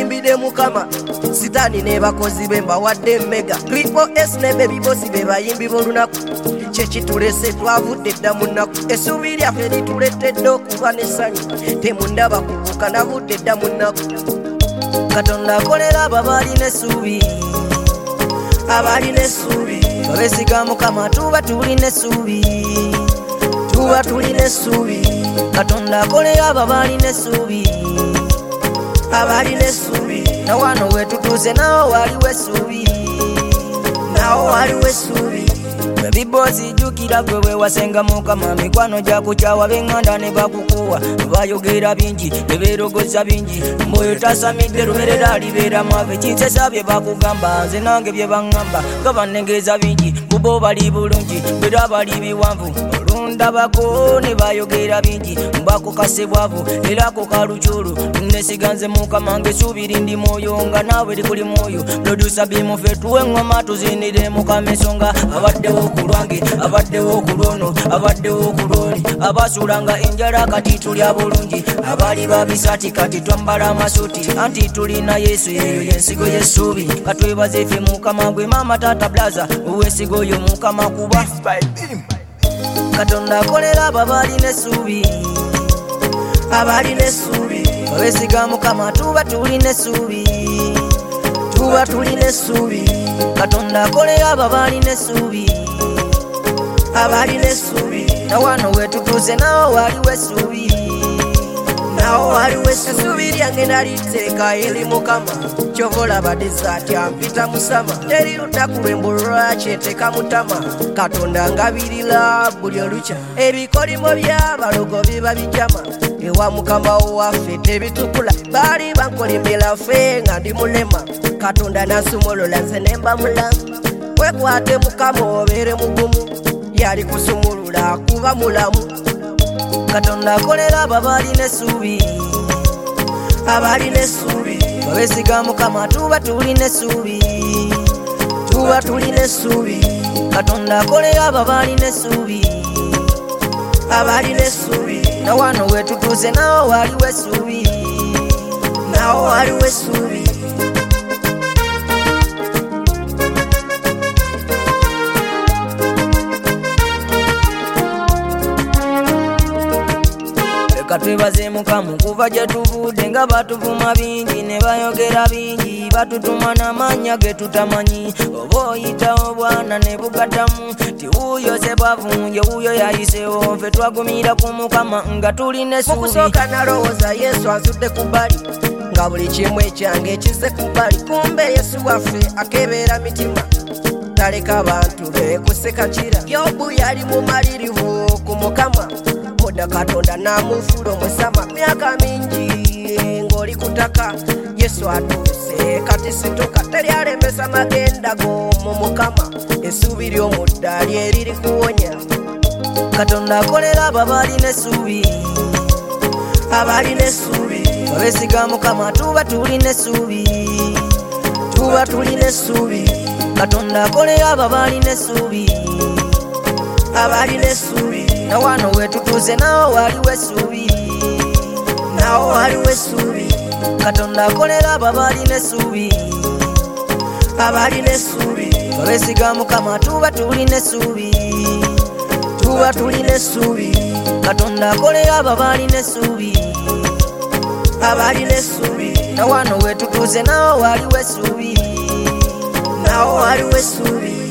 bayimbide mukama sitani ne bakozi bemba wadde mega Triple S ne baby boss be bayimbi bolunaku kyekitulese twavudde dda munaku essuubi lyaffe lituletedde okuba n'essanyu temundaba kubuka navudde dda munaku Katonda akolera abo abalina essuubi abalina essuubi abesiga mukama tuba tulina essuubi tuba tulina essuubi Katonda akolera abo abalina essuubi abalina essuubi na wano wetutuuse nawo waliwo essuubi nawo waliwo essuubi Bibozi jukira gwe wewasenga mukama mikwano gyakukyawa b'eŋŋanda ne bakukuwa bayogera bingi ne beerogoza bingi mwoyo tasamidde luberera libeera mwave kinsesa bye bakugamba nze nange bye baŋŋamba nga bannegeeza bingi kubo bali bulungi bera bali biwanvu olundabako ne bayogera bingi mbako kasebwavu era ko kalukyulu nesiganze mukama ng'essuubiri ndi mwoyo nga naawe likuli mwoyo producer bimufe tuwe ŋŋoma tuzinire mukama ensonga abaddewo kulwange abaddewo kulwono abaddewo kulwoli abasuulanga enjala kati tulya bulungi abali babisati kati twambala amasuti anti tulina yesu yeyo yensigo y'essuubi katwebaze ffe mukama gwe maama taata blaza ow'ensigo oyo mukama kuba Katonda akolera abo abalina essuubi abalina essuubi abesiga mukama tuba tulina essuubi tuba tulina essuubi Katonda akolera abo abalina essuubi abalina essuubi na wano wetutuuse nawo waliwo essuubi nawo waliwo essuubi lyange naliteeka eri mukama kyova olaba desert ampita musama teri lunaku lwembo lwakyeteeka mutama Katonda ngabirira buli olukya ebikolimo by'abalogo biba bijama ewa mukama waffe tebitukula baali bankolimira ffe nga ndi mulema Katonda nasumolola nze nemba mulamu wekwate mukama obeere mugumu yali kusumulula kuba mulamu Katonda akolera abo abalina essuubi abalina essuubi abesiga mukama tuba tulina essuubi tuba tulina essuubi Katonda akolera abo abalina essuubi abalina essuubi na wano wetutuuse nawo waliwo essuubi nawo waliwo essuubi Katwebaze mukama kuva gye tuvudde nga batuvuma bingi ne bayogera bingi batutuma n'amannya ge tutamanyi oba oyitawo bwana ne bugatamu ti wuuyo se bwavunje wuuyo yayisewo ffe twagumira ku mukama nga tulina essuubi mukusooka nalowooza yesu anzudde ku bbali nga buli kimu ekyange ekize ku bbali kumbe yesu waffe akebeera mitima taleka abantu be kusekakira yobu yali mumalirivu ku mukama Muda Katonda namufuula omusama myaka mingi ng'oli kutaka Yesu atuuse kati situka teri alemesa magenda go mu mukama essuubi ly'omudda lyeriri kuwonya Katonda akolera abo abalina essuubi abalina essuubi abesiga mukama tuba tulina essuubi tuba tulina essuubi Katonda akolera abo abalina essuubi abalina essuubi na wano wetutuuse nawo waliwo essuubi nawo waliwo essuubi Katonda akolera abo abalina essuubi abalina essuubi abesiga mukama tuba tulina essuubi tuba tulina essuubi Katonda akolera abo abalina essuubi abalina essuubi na wano wetutuuse nawo waliwo essuubi nawo waliwo essuubi